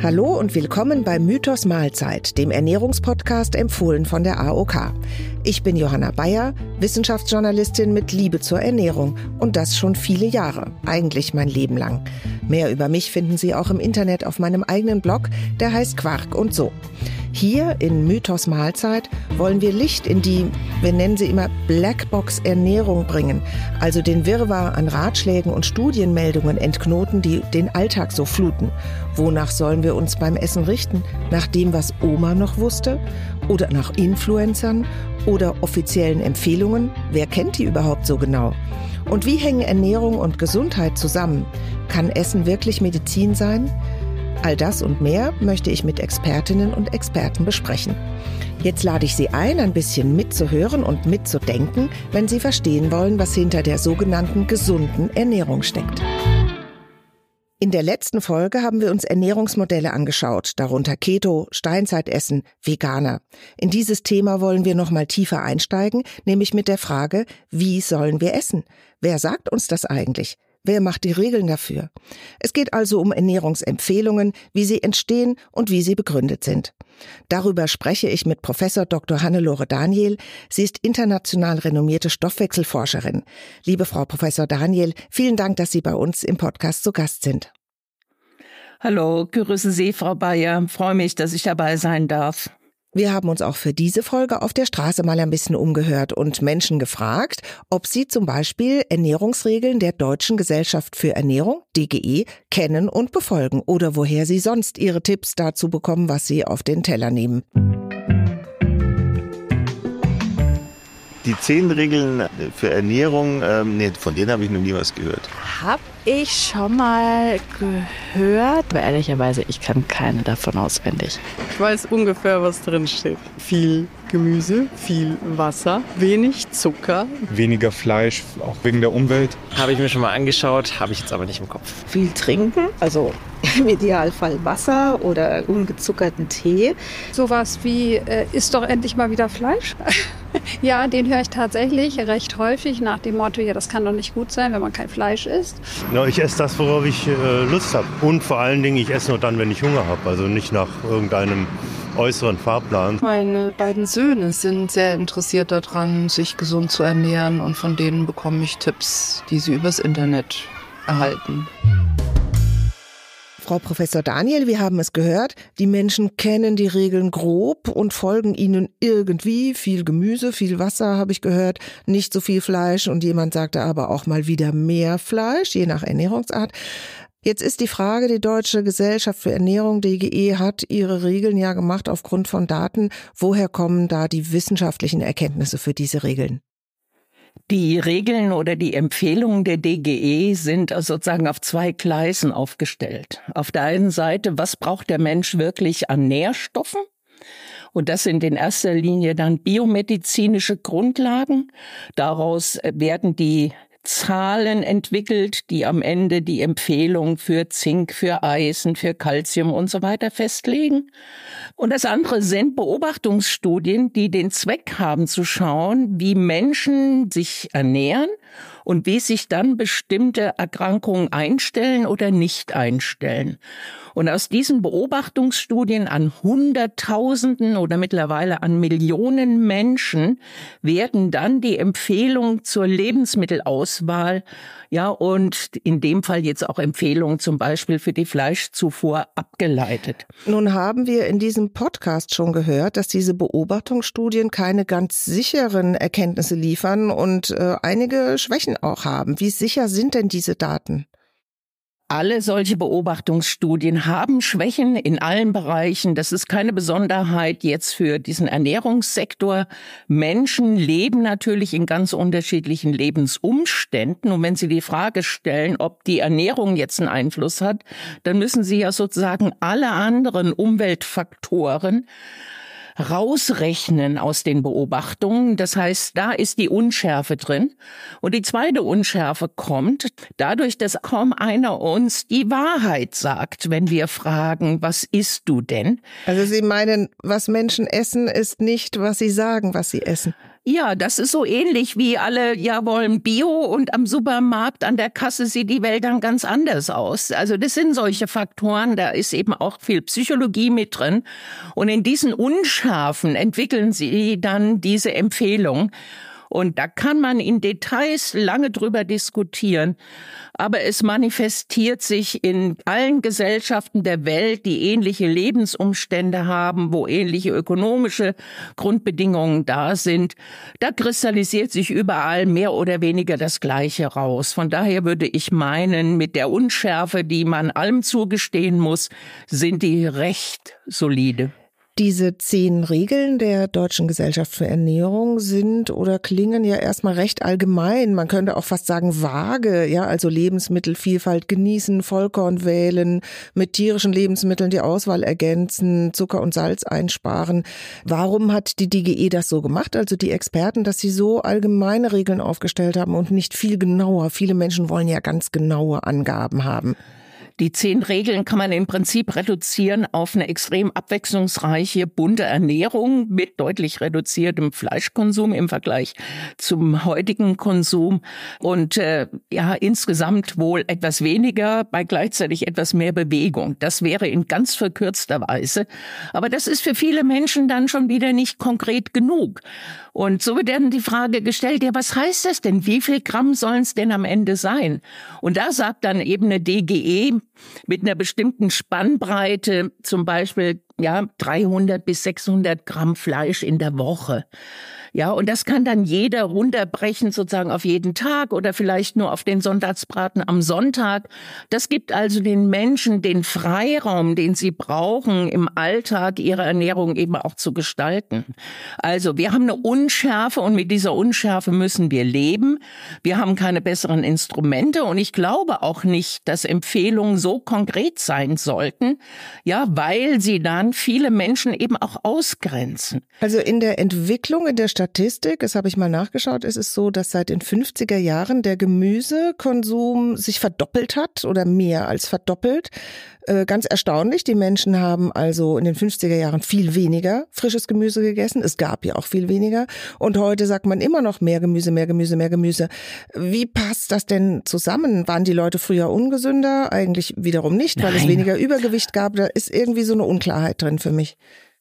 Hallo und willkommen bei Mythos Mahlzeit, dem Ernährungspodcast empfohlen von der AOK. Ich bin Johanna Bayer, Wissenschaftsjournalistin mit Liebe zur Ernährung und das schon viele Jahre, eigentlich mein Leben lang. Mehr über mich finden Sie auch im Internet auf meinem eigenen Blog, der heißt Quark und so. Hier in Mythos Mahlzeit wollen wir Licht in die, wir nennen sie immer Blackbox Ernährung bringen, also den Wirrwarr an Ratschlägen und Studienmeldungen entknoten, die den Alltag so fluten. Wonach sollen wir uns beim Essen richten? Nach dem, was Oma noch wusste? Oder nach Influencern? Oder offiziellen Empfehlungen? Wer kennt die überhaupt so genau? Und wie hängen Ernährung und Gesundheit zusammen? Kann Essen wirklich Medizin sein? All das und mehr möchte ich mit Expertinnen und Experten besprechen. Jetzt lade ich Sie ein bisschen mitzuhören und mitzudenken, wenn Sie verstehen wollen, was hinter der sogenannten gesunden Ernährung steckt. In der letzten Folge haben wir uns Ernährungsmodelle angeschaut, darunter Keto, Steinzeitessen, Veganer. In dieses Thema wollen wir noch mal tiefer einsteigen, nämlich mit der Frage, wie sollen wir essen? Wer sagt uns das eigentlich? Wer macht die Regeln dafür? Es geht also um Ernährungsempfehlungen, wie sie entstehen und wie sie begründet sind. Darüber spreche ich mit Professor Dr. Hannelore Daniel. Sie ist international renommierte Stoffwechselforscherin. Liebe Frau Professor Daniel, vielen Dank, dass Sie bei uns im Podcast zu Gast sind. Hallo, grüße Sie, Frau Bayer. Freue mich, dass ich dabei sein darf. Wir haben uns auch für diese Folge auf der Straße mal ein bisschen umgehört und Menschen gefragt, ob sie zum Beispiel Ernährungsregeln der Deutschen Gesellschaft für Ernährung, DGE, kennen und befolgen oder woher sie sonst ihre Tipps dazu bekommen, was sie auf den Teller nehmen. Die 10 Regeln für Ernährung, von denen habe ich noch nie was gehört. Hab ich schon mal gehört, aber ehrlicherweise, ich kann keine davon auswendig. Ich weiß ungefähr, was drin steht. Viel Gemüse, viel Wasser, wenig Zucker. Weniger Fleisch, auch wegen der Umwelt. Habe ich mir schon mal angeschaut, habe ich jetzt aber nicht im Kopf. Viel trinken, also im Idealfall Wasser oder ungezuckerten Tee. Sowas wie, isst doch endlich mal wieder Fleisch. Ja, den höre ich tatsächlich recht häufig nach dem Motto, ja, das kann doch nicht gut sein, wenn man kein Fleisch isst. Ja, ich esse das, worauf ich Lust habe. Und vor allen Dingen, ich esse nur dann, wenn ich Hunger habe. Also nicht nach irgendeinem äußeren Fahrplan. Meine beiden Söhne sind sehr interessiert daran, sich gesund zu ernähren. Und von denen bekomme ich Tipps, die sie übers Internet erhalten. Frau Professor Daniel, wir haben es gehört, die Menschen kennen die Regeln grob und folgen ihnen irgendwie. Viel Gemüse, viel Wasser habe ich gehört, nicht so viel Fleisch und jemand sagte aber auch mal wieder mehr Fleisch, je nach Ernährungsart. Jetzt ist die Frage, die Deutsche Gesellschaft für Ernährung, DGE, hat ihre Regeln ja gemacht aufgrund von Daten. Woher kommen da die wissenschaftlichen Erkenntnisse für diese Regeln? Die Regeln oder die Empfehlungen der DGE sind sozusagen auf 2 Gleisen aufgestellt. Auf der einen Seite, was braucht der Mensch wirklich an Nährstoffen? Und das sind in erster Linie dann biomedizinische Grundlagen. Daraus werden die Zahlen entwickelt, die am Ende die Empfehlung für Zink, für Eisen, für Calcium und so weiter festlegen. Und das andere sind Beobachtungsstudien, die den Zweck haben zu schauen, wie Menschen sich ernähren und wie sich dann bestimmte Erkrankungen einstellen oder nicht einstellen. Und aus diesen Beobachtungsstudien an Hunderttausenden oder mittlerweile an Millionen Menschen werden dann die Empfehlungen zur Lebensmittelauswahl, ja, und in dem Fall jetzt auch Empfehlungen zum Beispiel für die Fleischzufuhr abgeleitet. Nun haben wir in diesem Podcast schon gehört, dass diese Beobachtungsstudien keine ganz sicheren Erkenntnisse liefern und einige Schwächen auch haben. Wie sicher sind denn diese Daten? Alle solche Beobachtungsstudien haben Schwächen in allen Bereichen. Das ist keine Besonderheit jetzt für diesen Ernährungssektor. Menschen leben natürlich in ganz unterschiedlichen Lebensumständen. Und wenn Sie die Frage stellen, ob die Ernährung jetzt einen Einfluss hat, dann müssen Sie ja sozusagen alle anderen Umweltfaktoren rausrechnen aus den Beobachtungen. Das heißt, da ist die Unschärfe drin. Und die zweite Unschärfe kommt dadurch, dass kaum einer uns die Wahrheit sagt, wenn wir fragen, was isst du denn? Also Sie meinen, was Menschen essen, ist nicht, was sie sagen, was sie essen. Ja, das ist so ähnlich wie alle wollen Bio und am Supermarkt an der Kasse sieht die Welt dann ganz anders aus. Also das sind solche Faktoren, da ist eben auch viel Psychologie mit drin. Und in diesen Unschärfen entwickeln sie dann diese Empfehlung. Und da kann man in Details lange drüber diskutieren. Aber es manifestiert sich in allen Gesellschaften der Welt, die ähnliche Lebensumstände haben, wo ähnliche ökonomische Grundbedingungen da sind. Da kristallisiert sich überall mehr oder weniger das Gleiche raus. Von daher würde ich meinen, mit der Unschärfe, die man allem zugestehen muss, sind die recht solide. Diese 10 Regeln der Deutschen Gesellschaft für Ernährung sind oder klingen ja erstmal recht allgemein. Man könnte auch fast sagen vage, ja, also Lebensmittelvielfalt genießen, Vollkorn wählen, mit tierischen Lebensmitteln die Auswahl ergänzen, Zucker und Salz einsparen. Warum hat die DGE das so gemacht, also die Experten, dass sie so allgemeine Regeln aufgestellt haben und nicht viel genauer? Viele Menschen wollen ja ganz genaue Angaben haben. Die 10 Regeln kann man im Prinzip reduzieren auf eine extrem abwechslungsreiche, bunte Ernährung mit deutlich reduziertem Fleischkonsum im Vergleich zum heutigen Konsum und insgesamt wohl etwas weniger, bei gleichzeitig etwas mehr Bewegung. Das wäre in ganz verkürzter Weise. Aber das ist für viele Menschen dann schon wieder nicht konkret genug. Und so wird dann die Frage gestellt, ja, was heißt das denn? Wie viel Gramm sollen es denn am Ende sein? Und da sagt dann eben eine DGE mit einer bestimmten Spannbreite, zum Beispiel 300 bis 600 Gramm Fleisch in der Woche. Ja, und das kann dann jeder runterbrechen sozusagen auf jeden Tag oder vielleicht nur auf den Sonntagsbraten am Sonntag. Das gibt also den Menschen den Freiraum, den sie brauchen, im Alltag ihre Ernährung eben auch zu gestalten. Also wir haben eine Unschärfe und mit dieser Unschärfe müssen wir leben. Wir haben keine besseren Instrumente und ich glaube auch nicht, dass Empfehlungen so konkret sein sollten, weil sie dann viele Menschen eben auch ausgrenzen. Also in der Entwicklung, in der Statistik, das habe ich mal nachgeschaut, ist es so, dass seit den 50er Jahren der Gemüsekonsum sich verdoppelt hat oder mehr als verdoppelt. Ganz erstaunlich, die Menschen haben also in den 50er Jahren viel weniger frisches Gemüse gegessen. Es gab ja auch viel weniger. Und heute sagt man immer noch mehr Gemüse, mehr Gemüse, mehr Gemüse. Wie passt das denn zusammen? Waren die Leute früher ungesünder? Eigentlich wiederum nicht, weil es weniger Übergewicht gab. Da ist irgendwie so eine Unklarheit drin für mich.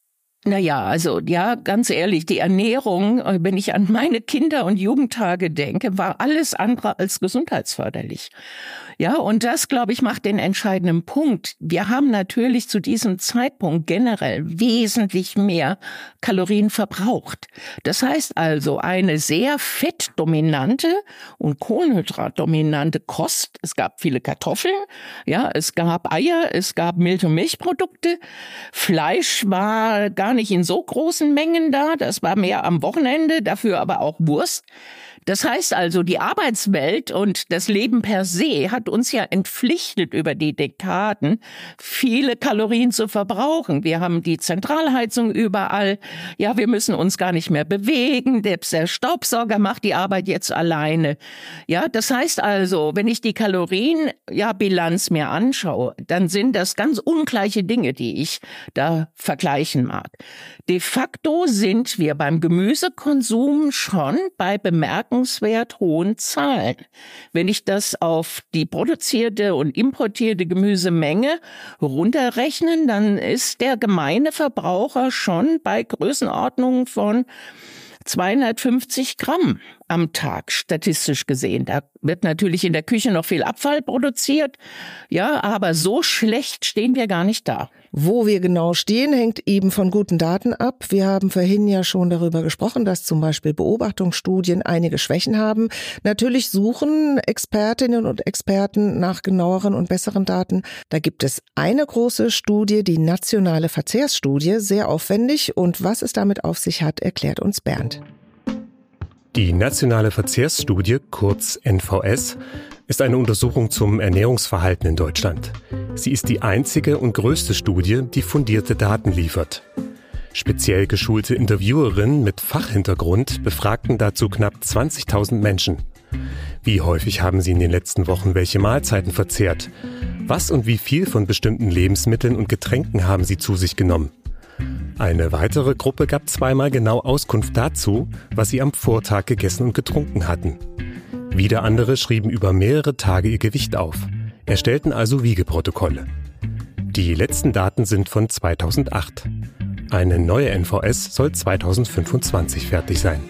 Ganz ehrlich, die Ernährung, wenn ich an meine Kinder- und Jugendtage denke, war alles andere als gesundheitsförderlich. Ja, und das, glaube ich, macht den entscheidenden Punkt. Wir haben natürlich zu diesem Zeitpunkt generell wesentlich mehr Kalorien verbraucht. Das heißt also, eine sehr fettdominante und kohlenhydratdominante Kost. Es gab viele Kartoffeln, es gab Eier, es gab Milch- und Milchprodukte. Fleisch war gar nicht in so großen Mengen da, das war mehr am Wochenende, dafür aber auch Wurst. Das heißt also, die Arbeitswelt und das Leben per se hat uns ja entpflichtet, über die Dekaden viele Kalorien zu verbrauchen. Wir haben die Zentralheizung überall. Ja, wir müssen uns gar nicht mehr bewegen. Der Staubsauger macht die Arbeit jetzt alleine. Ja, das heißt also, wenn ich die Kalorienbilanz mir anschaue, dann sind das ganz ungleiche Dinge, die ich da vergleichen mag. De facto sind wir beim Gemüsekonsum schon bei bemerkenswert hohen Zahlen. Wenn ich das auf die produzierte und importierte Gemüsemenge runterrechne, dann ist der gemeine Verbraucher schon bei Größenordnungen von 250 Gramm am Tag, statistisch gesehen. Da wird natürlich in der Küche noch viel Abfall produziert. Ja, aber so schlecht stehen wir gar nicht da. Wo wir genau stehen, hängt eben von guten Daten ab. Wir haben vorhin ja schon darüber gesprochen, dass zum Beispiel Beobachtungsstudien einige Schwächen haben. Natürlich suchen Expertinnen und Experten nach genaueren und besseren Daten. Da gibt es eine große Studie, die nationale Verzehrsstudie, sehr aufwendig. Und was es damit auf sich hat, erklärt uns Bernd. Die nationale Verzehrsstudie, kurz NVS, ist eine Untersuchung zum Ernährungsverhalten in Deutschland. Sie ist die einzige und größte Studie, die fundierte Daten liefert. Speziell geschulte Interviewerinnen mit Fachhintergrund befragten dazu knapp 20.000 Menschen. Wie häufig haben sie in den letzten Wochen welche Mahlzeiten verzehrt? Was und wie viel von bestimmten Lebensmitteln und Getränken haben sie zu sich genommen? Eine weitere Gruppe gab zweimal genau Auskunft dazu, was sie am Vortag gegessen und getrunken hatten. Wieder andere schrieben über mehrere Tage ihr Gewicht auf, erstellten also Wiegeprotokolle. Die letzten Daten sind von 2008. Eine neue NVS soll 2025 fertig sein.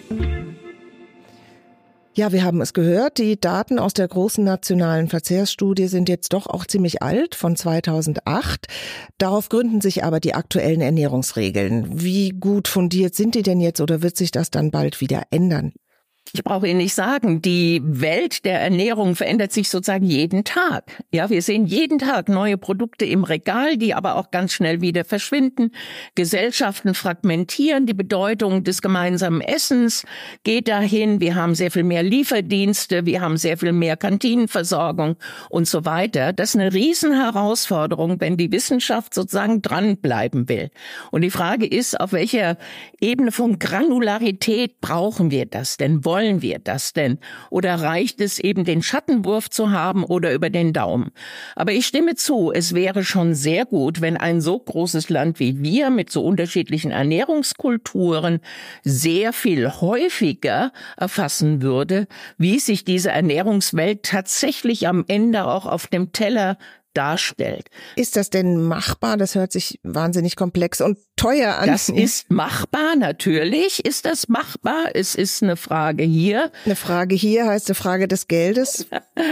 Ja, wir haben es gehört, die Daten aus der großen nationalen Verzehrsstudie sind jetzt doch auch ziemlich alt, von 2008. Darauf gründen sich aber die aktuellen Ernährungsregeln. Wie gut fundiert sind die denn jetzt oder wird sich das dann bald wieder ändern? Ich brauche Ihnen nicht sagen, die Welt der Ernährung verändert sich sozusagen jeden Tag. Ja, wir sehen jeden Tag neue Produkte im Regal, die aber auch ganz schnell wieder verschwinden. Gesellschaften fragmentieren, die Bedeutung des gemeinsamen Essens geht dahin. Wir haben sehr viel mehr Lieferdienste, wir haben sehr viel mehr Kantinenversorgung und so weiter. Das ist eine Riesenherausforderung, wenn die Wissenschaft sozusagen dranbleiben will. Und die Frage ist, auf welcher Ebene von Granularität brauchen wir das denn? Wollen wir das denn? Oder reicht es eben, den Schattenwurf zu haben oder über den Daumen? Aber ich stimme zu, es wäre schon sehr gut, wenn ein so großes Land wie wir mit so unterschiedlichen Ernährungskulturen sehr viel häufiger erfassen würde, wie sich diese Ernährungswelt tatsächlich am Ende auch auf dem Teller darstellt. Ist das denn machbar? Das hört sich wahnsinnig komplex und teuer an. Das ist machbar, natürlich ist das machbar. Es ist eine Frage hier. Eine Frage hier heißt eine Frage des Geldes?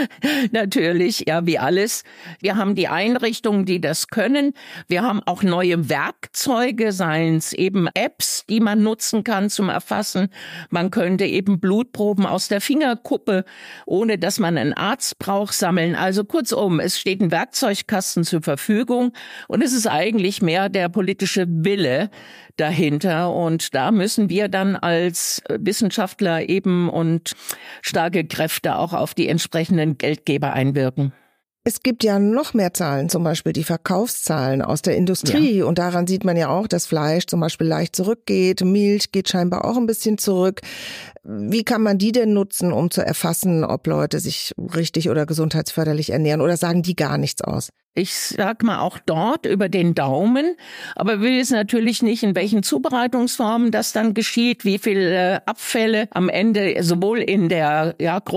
Natürlich, ja, wie alles. Wir haben die Einrichtungen, die das können. Wir haben auch neue Werkzeuge, seien es eben Apps, die man nutzen kann zum Erfassen. Man könnte eben Blutproben aus der Fingerkuppe, ohne dass man einen Arzt braucht, sammeln. Also kurzum, es steht ein Werkzeugkasten zur Verfügung und es ist eigentlich mehr der politische Wille dahinter und da müssen wir dann als Wissenschaftler eben und starke Kräfte auch auf die entsprechenden Geldgeber einwirken. Es gibt ja noch mehr Zahlen, zum Beispiel die Verkaufszahlen aus der Industrie. Ja. Und daran sieht man ja auch, dass Fleisch zum Beispiel leicht zurückgeht. Milch geht scheinbar auch ein bisschen zurück. Wie kann man die denn nutzen, um zu erfassen, ob Leute sich richtig oder gesundheitsförderlich ernähren? Oder sagen die gar nichts aus? Ich sag mal auch dort über den Daumen, aber wir wissen natürlich nicht, in welchen Zubereitungsformen das dann geschieht, wie viel Abfälle am Ende sowohl in der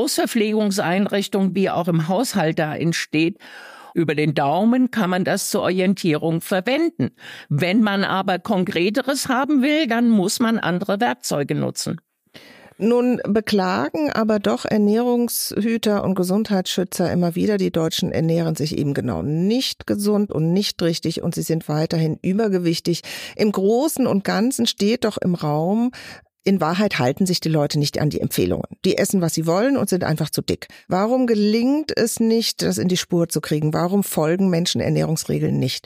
Großverpflegungseinrichtung wie auch im Haushalt da entsteht. Über den Daumen kann man das zur Orientierung verwenden. Wenn man aber Konkreteres haben will, dann muss man andere Werkzeuge nutzen. Nun beklagen aber doch Ernährungshüter und Gesundheitsschützer immer wieder, die Deutschen ernähren sich eben genau nicht gesund und nicht richtig und sie sind weiterhin übergewichtig. Im Großen und Ganzen steht doch im Raum, in Wahrheit halten sich die Leute nicht an die Empfehlungen. Die essen, was sie wollen und sind einfach zu dick. Warum gelingt es nicht, das in die Spur zu kriegen? Warum folgen Menschen Ernährungsregeln nicht?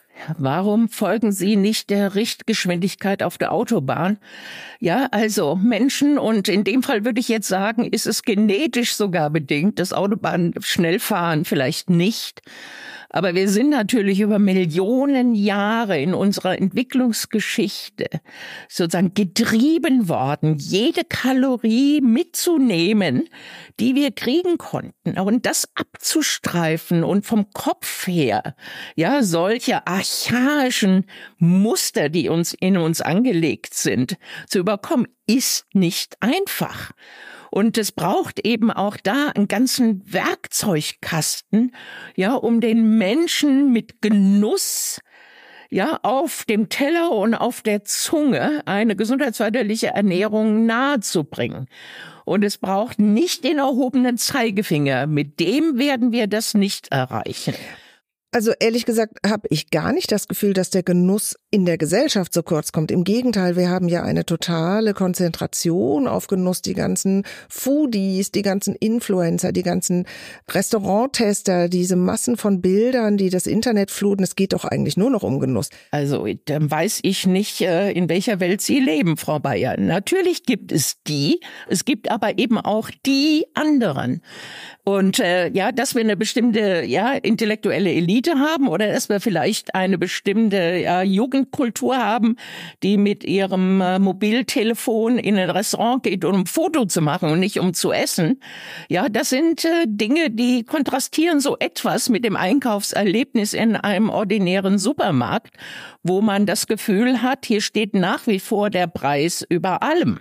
Warum folgen sie nicht der Richtgeschwindigkeit auf der Autobahn? Ja, also Menschen, und in dem Fall würde ich jetzt sagen, ist es genetisch sogar bedingt, das Autobahnschnellfahren vielleicht nicht. Aber wir sind natürlich über Millionen Jahre in unserer Entwicklungsgeschichte sozusagen getrieben worden, jede Kalorie mitzunehmen, die wir kriegen konnten, und das abzustreifen und vom Kopf her, ja, solche archaischen Muster, die in uns angelegt sind, zu überkommen, ist nicht einfach. Und es braucht eben auch da einen ganzen Werkzeugkasten, ja, um den Menschen mit Genuss, ja, auf dem Teller und auf der Zunge eine gesundheitsförderliche Ernährung nahezubringen. Und es braucht nicht den erhobenen Zeigefinger. Mit dem werden wir das nicht erreichen. Also ehrlich gesagt habe ich gar nicht das Gefühl, dass der Genuss in der Gesellschaft so kurz kommt. Im Gegenteil, wir haben ja eine totale Konzentration auf Genuss. Die ganzen Foodies, die ganzen Influencer, die ganzen Restauranttester, diese Massen von Bildern, die das Internet fluten. Es geht doch eigentlich nur noch um Genuss. Also dann weiß ich nicht, in welcher Welt Sie leben, Frau Bayer. Natürlich gibt es die, es gibt aber eben auch die anderen. Und dass wir eine bestimmte intellektuelle Elite haben oder dass wir vielleicht eine bestimmte Jugend Essenskultur haben, die mit ihrem Mobiltelefon in ein Restaurant geht, um ein Foto zu machen und nicht um zu essen. Ja, das sind Dinge, die kontrastieren so etwas mit dem Einkaufserlebnis in einem ordinären Supermarkt, wo man das Gefühl hat, hier steht nach wie vor der Preis über allem.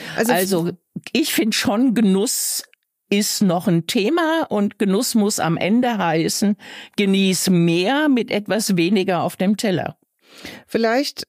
Also ich finde schon, Genuss ist noch ein Thema und Genuss muss am Ende heißen, genieß mehr mit etwas weniger auf dem Teller. Vielleicht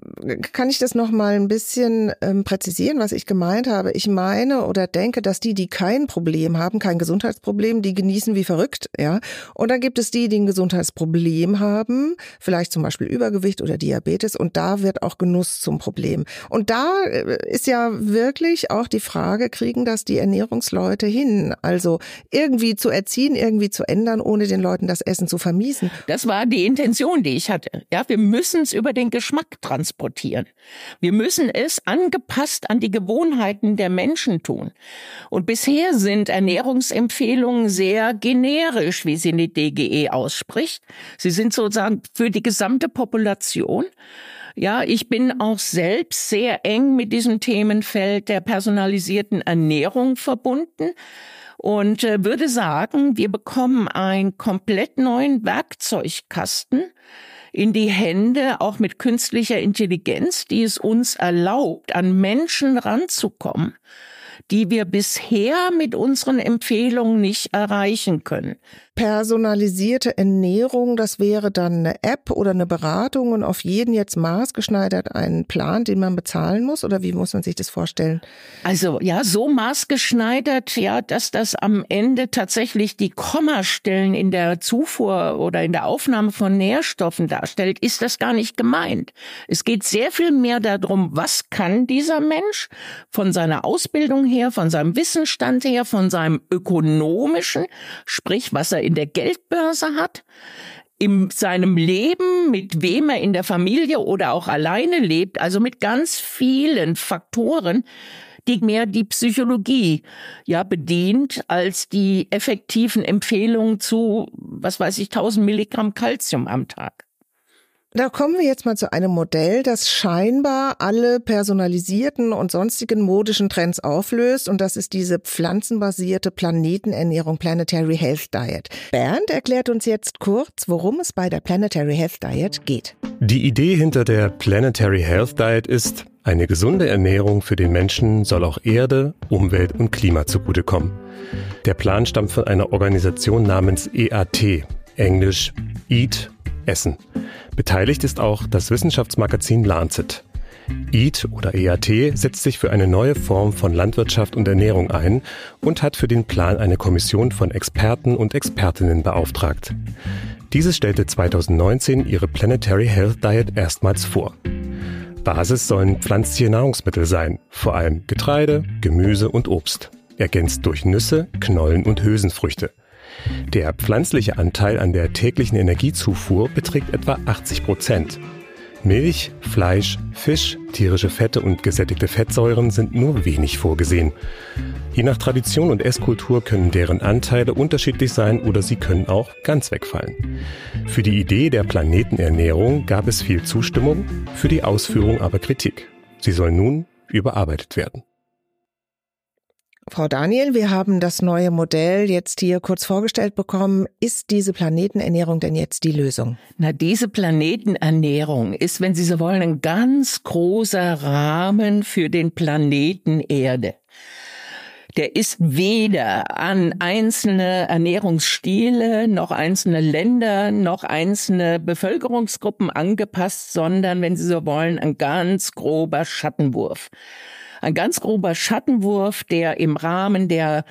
kann ich das noch mal ein bisschen präzisieren, was ich gemeint habe. Ich meine oder denke, dass die kein Problem haben, kein Gesundheitsproblem, die genießen wie verrückt, ja. Und dann gibt es die ein Gesundheitsproblem haben, vielleicht zum Beispiel Übergewicht oder Diabetes, und da wird auch Genuss zum Problem. Und da ist ja wirklich auch die Frage, kriegen das die Ernährungsleute hin? Also irgendwie zu erziehen, irgendwie zu ändern, ohne den Leuten das Essen zu vermiesen. Das war die Intention, die ich hatte. Ja, wir müssen es über den Geschmack transportieren. Wir müssen es angepasst an die Gewohnheiten der Menschen tun. Und bisher sind Ernährungsempfehlungen sehr generisch, wie sie die DGE ausspricht. Sie sind sozusagen für die gesamte Population. Ja, ich bin auch selbst sehr eng mit diesem Themenfeld der personalisierten Ernährung verbunden. Und würde sagen, wir bekommen einen komplett neuen Werkzeugkasten in die Hände, auch mit künstlicher Intelligenz, die es uns erlaubt, an Menschen ranzukommen, die wir bisher mit unseren Empfehlungen nicht erreichen können. Personalisierte Ernährung, das wäre dann eine App oder eine Beratung und auf jeden jetzt maßgeschneidert einen Plan, den man bezahlen muss? Oder wie muss man sich das vorstellen? Also ja, so maßgeschneidert, ja, dass das am Ende tatsächlich die Kommastellen in der Zufuhr oder in der Aufnahme von Nährstoffen darstellt, ist das gar nicht gemeint. Es geht sehr viel mehr darum, was kann dieser Mensch von seiner Ausbildung her, von seinem Wissensstand her, von seinem ökonomischen, sprich was er in der Geldbörse hat, in seinem Leben, mit wem er in der Familie oder auch alleine lebt, also mit ganz vielen Faktoren, die mehr die Psychologie bedient als die effektiven Empfehlungen zu, 1000 Milligramm Calcium am Tag. Da kommen wir jetzt mal zu einem Modell, das scheinbar alle personalisierten und sonstigen modischen Trends auflöst, und das ist diese pflanzenbasierte Planetenernährung, Planetary Health Diet. Bernd erklärt uns jetzt kurz, worum es bei der Planetary Health Diet geht. Die Idee hinter der Planetary Health Diet ist, eine gesunde Ernährung für den Menschen soll auch Erde, Umwelt und Klima zugutekommen. Der Plan stammt von einer Organisation namens EAT, Englisch Eat, Essen. Beteiligt ist auch das Wissenschaftsmagazin Lancet. EAT oder EAT setzt sich für eine neue Form von Landwirtschaft und Ernährung ein und hat für den Plan eine Kommission von Experten und Expertinnen beauftragt. Diese stellte 2019 ihre Planetary Health Diet erstmals vor. Basis sollen pflanzliche Nahrungsmittel sein, vor allem Getreide, Gemüse und Obst, ergänzt durch Nüsse, Knollen und Hülsenfrüchte. Der pflanzliche Anteil an der täglichen Energiezufuhr beträgt etwa 80%. Milch, Fleisch, Fisch, tierische Fette und gesättigte Fettsäuren sind nur wenig vorgesehen. Je nach Tradition und Esskultur können deren Anteile unterschiedlich sein oder sie können auch ganz wegfallen. Für die Idee der Planetenernährung gab es viel Zustimmung, für die Ausführung aber Kritik. Sie soll nun überarbeitet werden. Frau Daniel, wir haben das neue Modell jetzt hier kurz vorgestellt bekommen. Ist diese Planetenernährung denn jetzt die Lösung? Na, diese Planetenernährung ist, wenn Sie so wollen, ein ganz großer Rahmen für den Planeten Erde. Der ist weder an einzelne Ernährungsstile, noch einzelne Länder, noch einzelne Bevölkerungsgruppen angepasst, sondern, wenn Sie so wollen, ein ganz grober Schattenwurf. Ein ganz grober Schattenwurf, der im Rahmen der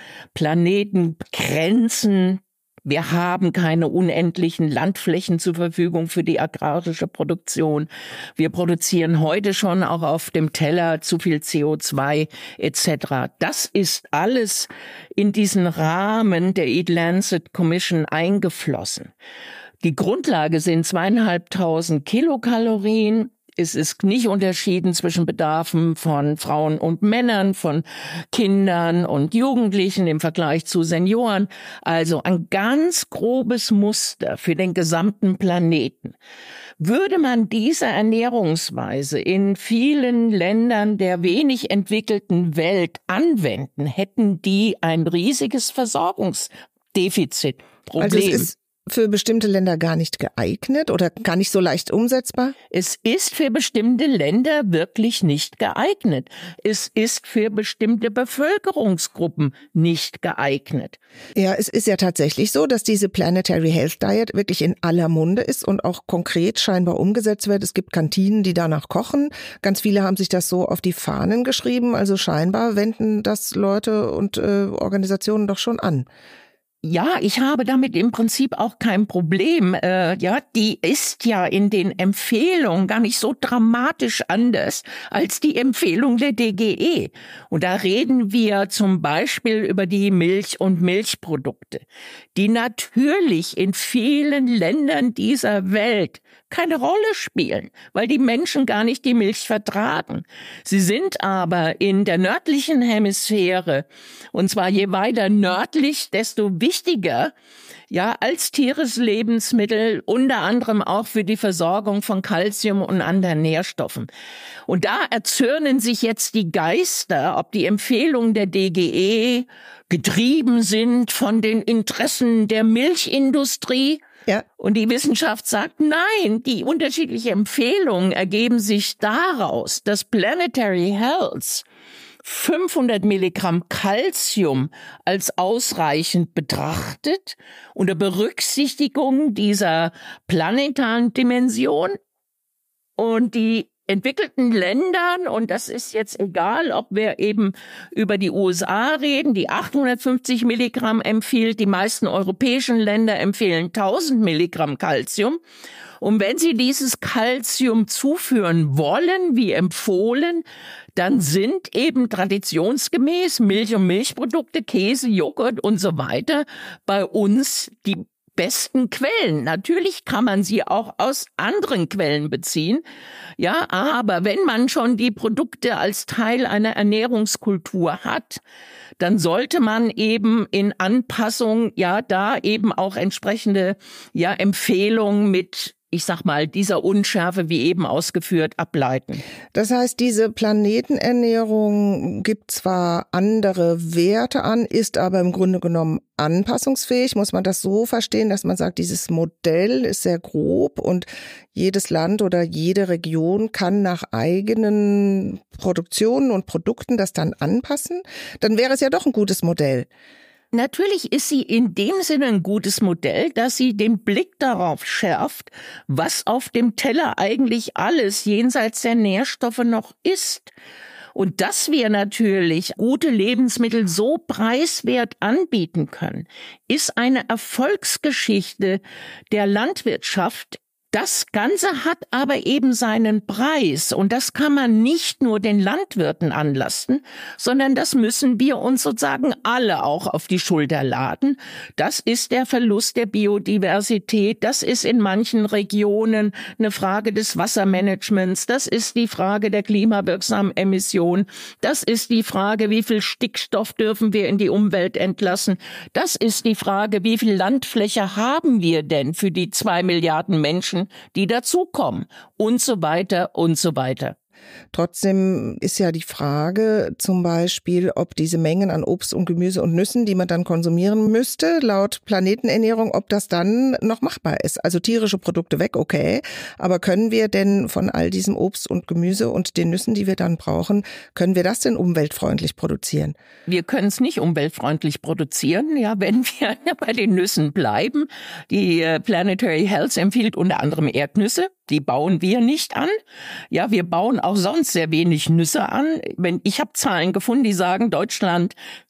Planetengrenzen, wir haben keine unendlichen Landflächen zur Verfügung für die agrarische Produktion. Wir produzieren heute schon auch auf dem Teller zu viel CO2 etc. Das ist alles in diesen Rahmen der Eat Lancet Commission eingeflossen. Die Grundlage sind 2500 Kilokalorien Es ist nicht unterschieden zwischen Bedarfen von Frauen und Männern, von Kindern und Jugendlichen im Vergleich zu Senioren. Also ein ganz grobes Muster für den gesamten Planeten. Würde man diese Ernährungsweise in vielen Ländern der wenig entwickelten Welt anwenden, hätten die ein riesiges Versorgungsdefizitproblem. Also es ist für bestimmte Länder gar nicht geeignet oder gar nicht so leicht umsetzbar? Es ist für bestimmte Länder wirklich nicht geeignet. Es ist für bestimmte Bevölkerungsgruppen nicht geeignet. Ja, es ist ja tatsächlich so, dass diese Planetary Health Diet wirklich in aller Munde ist und auch konkret scheinbar umgesetzt wird. Es gibt Kantinen, die danach kochen. Ganz viele haben sich das so auf die Fahnen geschrieben. Also scheinbar wenden das Leute und Organisationen doch schon an. Ja, ich habe damit im Prinzip auch kein Problem. Die ist ja in den Empfehlungen gar nicht so dramatisch anders als die Empfehlung der DGE. Und da reden wir zum Beispiel über die Milch und Milchprodukte, die natürlich in vielen Ländern dieser Welt keine Rolle spielen, weil die Menschen gar nicht die Milch vertragen. Sie sind aber in der nördlichen Hemisphäre, und zwar je weiter nördlich, desto wichtiger, ja, als Tiereslebensmittel, unter anderem auch für die Versorgung von Kalzium und anderen Nährstoffen. Und da erzürnen sich jetzt die Geister, ob die Empfehlungen der DGE getrieben sind von den Interessen der Milchindustrie. Ja. Und die Wissenschaft sagt, nein, die unterschiedlichen Empfehlungen ergeben sich daraus, dass Planetary Health 500 Milligramm Calcium als ausreichend betrachtet, unter Berücksichtigung dieser planetaren Dimension. Und die entwickelten Ländern, und das ist jetzt egal, ob wir eben über die USA reden, die 850 Milligramm empfiehlt, die meisten europäischen Länder empfehlen 1000 Milligramm Calcium. Und wenn Sie dieses Calcium zuführen wollen, wie empfohlen, dann sind eben traditionsgemäß Milch und Milchprodukte, Käse, Joghurt und so weiter bei uns die besten Quellen. Natürlich kann man sie auch aus anderen Quellen beziehen. Ja, aber wenn man schon die Produkte als Teil einer Ernährungskultur hat, dann sollte man eben in Anpassung, ja, da eben auch entsprechende, ja, Empfehlungen mit, ich sag mal, dieser Unschärfe, wie eben ausgeführt, ableiten. Das heißt, diese Planetenernährung gibt zwar andere Werte an, ist aber im Grunde genommen anpassungsfähig. Muss man das so verstehen, dass man sagt, dieses Modell ist sehr grob und jedes Land oder jede Region kann nach eigenen Produktionen und Produkten das dann anpassen? Dann wäre es ja doch ein gutes Modell. Natürlich ist sie in dem Sinne ein gutes Modell, dass sie den Blick darauf schärft, was auf dem Teller eigentlich alles jenseits der Nährstoffe noch ist. Und dass wir natürlich gute Lebensmittel so preiswert anbieten können, ist eine Erfolgsgeschichte der Landwirtschaft. Das Ganze hat aber eben seinen Preis und das kann man nicht nur den Landwirten anlasten, sondern das müssen wir uns sozusagen alle auch auf die Schulter laden. Das ist der Verlust der Biodiversität, das ist in manchen Regionen eine Frage des Wassermanagements, das ist die Frage der klimawirksamen Emissionen, das ist die Frage, wie viel Stickstoff dürfen wir in die Umwelt entlassen, das ist die Frage, wie viel Landfläche haben wir denn für die 2 Milliarden Menschen, die dazukommen und so weiter und so weiter. Trotzdem ist ja die Frage zum Beispiel, ob diese Mengen an Obst und Gemüse und Nüssen, die man dann konsumieren müsste, laut Planetenernährung, ob das dann noch machbar ist. Also tierische Produkte weg, okay, aber können wir denn von all diesem Obst und Gemüse und den Nüssen, die wir dann brauchen, können wir das denn umweltfreundlich produzieren? Wir können es nicht umweltfreundlich produzieren, ja, wenn wir bei den Nüssen bleiben. Die Planetary Health empfiehlt unter anderem Erdnüsse. Die bauen wir nicht an. Ja, wir bauen auch sonst sehr wenig Nüsse an. Ich habe Zahlen gefunden, die sagen, Deutschland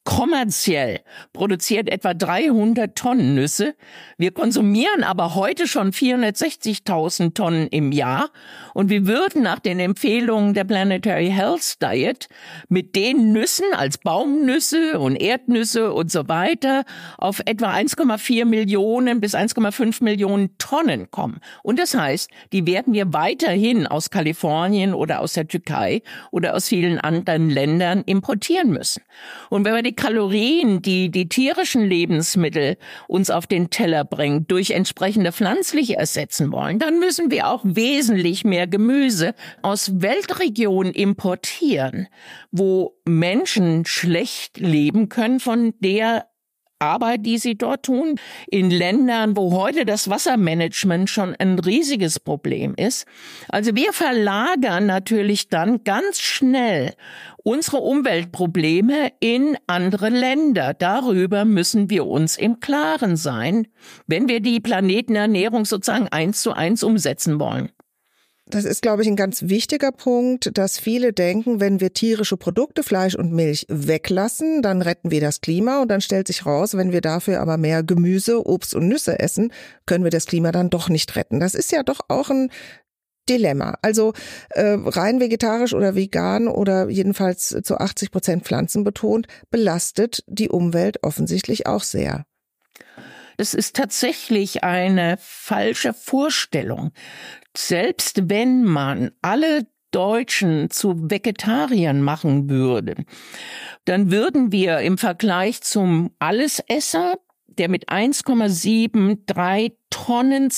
kommerziell produziert etwa 300 Tonnen Nüsse. Wir konsumieren aber heute schon 460.000 Tonnen im Jahr. Und wir würden nach den Empfehlungen der Planetary Health Diet mit den Nüssen als Baumnüsse und Erdnüsse und so weiter auf etwa 1,4 Millionen bis 1,5 Millionen Tonnen kommen. Und das heißt, die werden wir weiterhin aus Kalifornien oder aus der Türkei oder aus vielen anderen Ländern importieren müssen. Und wenn wir die Kalorien, die die tierischen Lebensmittel uns auf den Teller bringen, durch entsprechende pflanzliche ersetzen wollen, dann müssen wir auch wesentlich mehr Gemüse aus Weltregionen importieren, wo Menschen schlecht leben können von der Arbeit, die sie dort tun, in Ländern, wo heute das Wassermanagement schon ein riesiges Problem ist. Also wir verlagern natürlich dann ganz schnell unsere Umweltprobleme in andere Länder. Darüber müssen wir uns im Klaren sein, wenn wir die Planetenernährung sozusagen 1:1 umsetzen wollen. Das ist, glaube ich, ein ganz wichtiger Punkt, dass viele denken, wenn wir tierische Produkte, Fleisch und Milch weglassen, dann retten wir das Klima. Und dann stellt sich raus, wenn wir dafür aber mehr Gemüse, Obst und Nüsse essen, können wir das Klima dann doch nicht retten. Das ist ja doch auch ein Dilemma. Also rein vegetarisch oder vegan oder jedenfalls zu 80% pflanzenbetont belastet die Umwelt offensichtlich auch sehr. Es ist tatsächlich eine falsche Vorstellung. Selbst wenn man alle Deutschen zu Vegetariern machen würde, dann würden wir im Vergleich zum Allesesser, der mit 1,73 Tonnen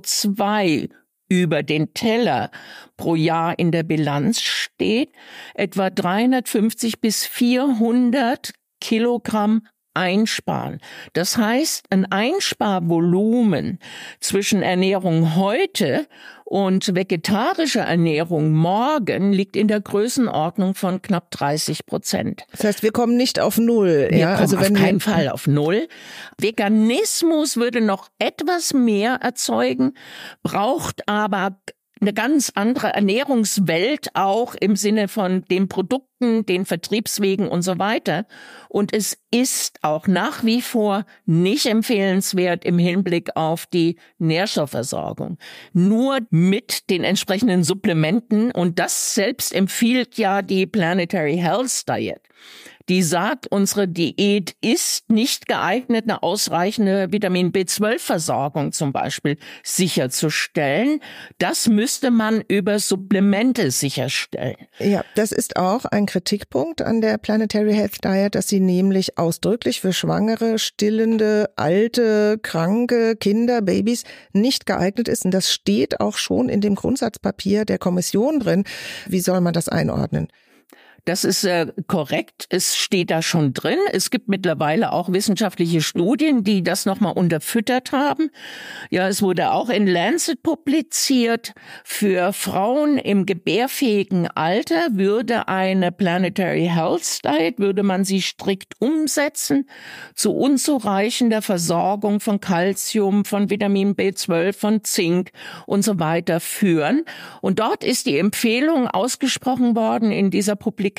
CO2 über den Teller pro Jahr in der Bilanz steht, etwa 350 bis 400 Kilogramm einsparen. Das heißt, ein Einsparvolumen zwischen Ernährung heute und vegetarischer Ernährung morgen liegt in der Größenordnung von knapp 30%. Das heißt, wir kommen nicht auf Null. Wir kommen auf keinen Fall auf Null. Veganismus würde noch etwas mehr erzeugen, braucht aber eine ganz andere Ernährungswelt auch im Sinne von den Produkten, den Vertriebswegen und so weiter. Und es ist auch nach wie vor nicht empfehlenswert im Hinblick auf die Nährstoffversorgung. Nur mit den entsprechenden Supplementen, und das selbst empfiehlt ja die Planetary Health Diet. Die sagt, unsere Diät ist nicht geeignet, eine ausreichende Vitamin B12-Versorgung zum Beispiel sicherzustellen. Das müsste man über Supplemente sicherstellen. Ja, das ist auch ein Kritikpunkt an der Planetary Health Diet, dass sie nämlich ausdrücklich für schwangere, stillende, alte, kranke Kinder, Babys nicht geeignet ist. Und das steht auch schon in dem Grundsatzpapier der Kommission drin. Wie soll man das einordnen? Das ist korrekt. Es steht da schon drin. Es gibt mittlerweile auch wissenschaftliche Studien, die das nochmal unterfüttert haben. Ja, es wurde auch in Lancet publiziert. Für Frauen im gebärfähigen Alter würde eine Planetary Health Diet, würde man sie strikt umsetzen, zu unzureichender Versorgung von Calcium, von Vitamin B12, von Zink und so weiter führen. Und dort ist die Empfehlung ausgesprochen worden in dieser Publikation,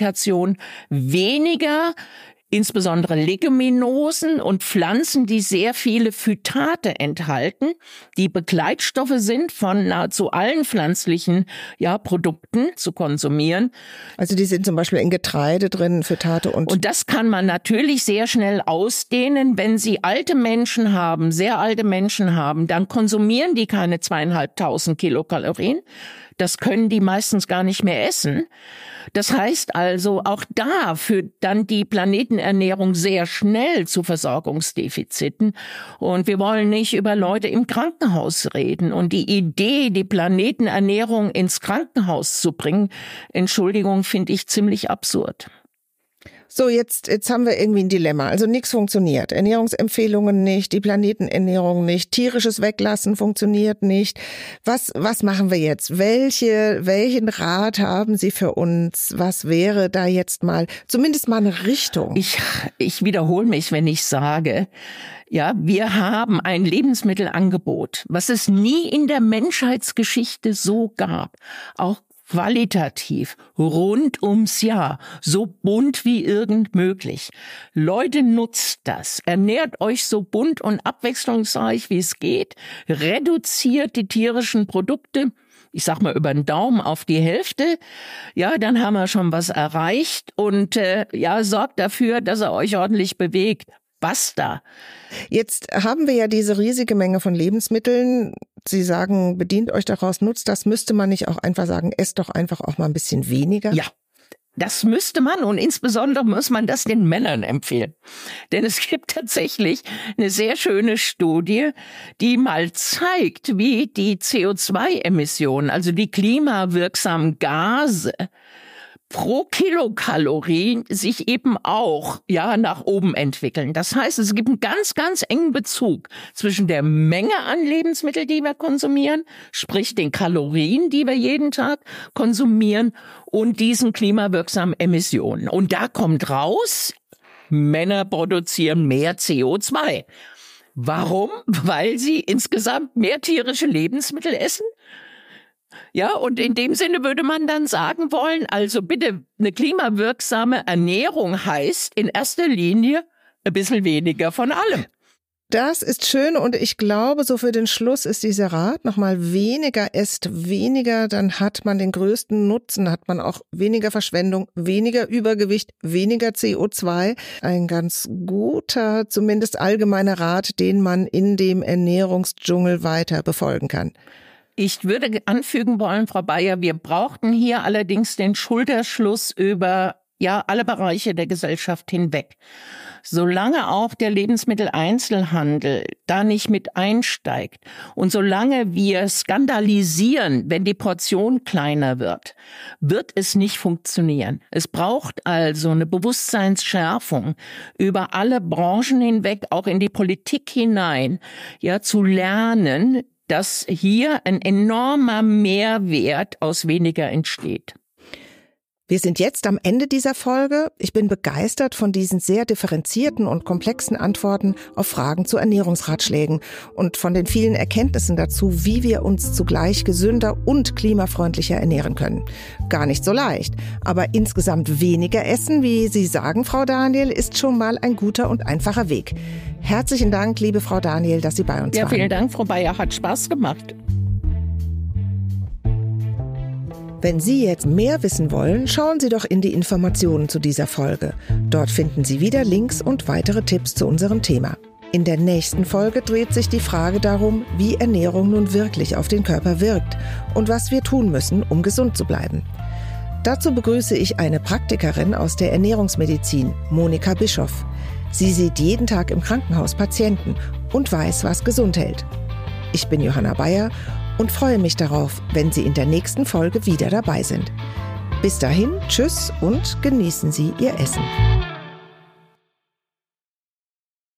weniger, insbesondere Leguminosen und Pflanzen, die sehr viele Phytate enthalten, die Begleitstoffe sind von nahezu allen pflanzlichen Produkten zu konsumieren. Also die sind zum Beispiel in Getreide drin, Phytate und das kann man natürlich sehr schnell ausdehnen. Wenn Sie alte Menschen haben, sehr alte Menschen haben, dann konsumieren die keine 2.500 Kilokalorien. Das können die meistens gar nicht mehr essen. Das heißt also, auch da führt dann die Planetenernährung sehr schnell zu Versorgungsdefiziten. Und wir wollen nicht über Leute im Krankenhaus reden. Und die Idee, die Planetenernährung ins Krankenhaus zu bringen, Entschuldigung, finde ich ziemlich absurd. So, jetzt haben wir irgendwie ein Dilemma. Also nichts funktioniert. Ernährungsempfehlungen nicht, die Planetenernährung nicht, tierisches Weglassen funktioniert nicht. Was machen wir jetzt? Welchen Rat haben Sie für uns? Was wäre da jetzt zumindest mal eine Richtung? Ich wiederhole mich, wenn ich sage, ja, wir haben ein Lebensmittelangebot, was es nie in der Menschheitsgeschichte so gab. Auch qualitativ, rund ums Jahr, so bunt wie irgend möglich. Leute, nutzt das. Ernährt euch so bunt und abwechslungsreich, wie es geht. Reduziert die tierischen Produkte, ich sag mal über den Daumen auf die Hälfte. Ja, dann haben wir schon was erreicht und sorgt dafür, dass ihr euch ordentlich bewegt. Basta. Jetzt haben wir ja diese riesige Menge von Lebensmitteln. Sie sagen, bedient euch daraus, nutzt das. Müsste man nicht auch einfach sagen, esst doch einfach auch mal ein bisschen weniger? Ja. Das müsste man und insbesondere muss man das den Männern empfehlen. Denn es gibt tatsächlich eine sehr schöne Studie, die mal zeigt, wie die CO2-Emissionen, also die klimawirksamen Gase, pro Kilokalorien sich eben auch nach oben entwickeln. Das heißt, es gibt einen ganz, ganz engen Bezug zwischen der Menge an Lebensmitteln, die wir konsumieren, sprich den Kalorien, die wir jeden Tag konsumieren, und diesen klimawirksamen Emissionen. Und da kommt raus, Männer produzieren mehr CO2. Warum? Weil sie insgesamt mehr tierische Lebensmittel essen? Ja, und in dem Sinne würde man dann sagen wollen, also bitte, eine klimawirksame Ernährung heißt in erster Linie ein bisschen weniger von allem. Das ist schön und ich glaube, so für den Schluss ist dieser Rat, nochmal weniger esst weniger, dann hat man den größten Nutzen, hat man auch weniger Verschwendung, weniger Übergewicht, weniger CO2. Ein ganz guter, zumindest allgemeiner Rat, den man in dem Ernährungsdschungel weiter befolgen kann. Ich würde anfügen wollen, Frau Bayer, wir brauchten hier allerdings den Schulterschluss über alle Bereiche der Gesellschaft hinweg. Solange auch der Lebensmitteleinzelhandel da nicht mit einsteigt und solange wir skandalisieren, wenn die Portion kleiner wird, wird es nicht funktionieren. Es braucht also eine Bewusstseinsschärfung über alle Branchen hinweg, auch in die Politik hinein, zu lernen, dass hier ein enormer Mehrwert aus weniger entsteht. Wir sind jetzt am Ende dieser Folge. Ich bin begeistert von diesen sehr differenzierten und komplexen Antworten auf Fragen zu Ernährungsratschlägen und von den vielen Erkenntnissen dazu, wie wir uns zugleich gesünder und klimafreundlicher ernähren können. Gar nicht so leicht, aber insgesamt weniger essen, wie Sie sagen, Frau Daniel, ist schon mal ein guter und einfacher Weg. Herzlichen Dank, liebe Frau Daniel, dass Sie bei uns waren. Ja, vielen Dank, Frau Bayer, hat Spaß gemacht. Wenn Sie jetzt mehr wissen wollen, schauen Sie doch in die Informationen zu dieser Folge. Dort finden Sie wieder Links und weitere Tipps zu unserem Thema. In der nächsten Folge dreht sich die Frage darum, wie Ernährung nun wirklich auf den Körper wirkt und was wir tun müssen, um gesund zu bleiben. Dazu begrüße ich eine Praktikerin aus der Ernährungsmedizin, Monika Bischoff. Sie sieht jeden Tag im Krankenhaus Patienten und weiß, was gesund hält. Ich bin Johanna Bayer und freue mich darauf, wenn Sie in der nächsten Folge wieder dabei sind. Bis dahin, tschüss und genießen Sie Ihr Essen.